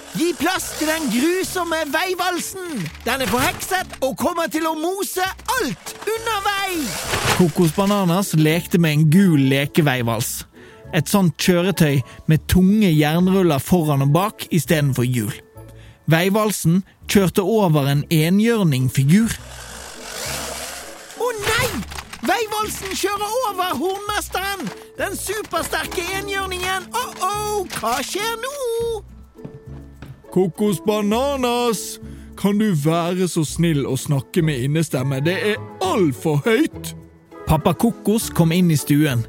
Gi plass til den grusomme veivalsen! Den forhekset og kommer til å mose alt under vei! Kokos Bananas lekte med en gul lekeveivals. Et sånt kjøretøy med tunge jernruller foran og bak I stedet for hjul. Veivalsen kjørte over en enhjørningfigur. Nei! Veivalsen kjører over hornmesteren! Den supersterke enhjørningen! Hva skjer nå? Kokos Bananas, kan du være så snill å snakke med innestemme? Det alt for høyt! Pappa Kokos kom inn I stuen.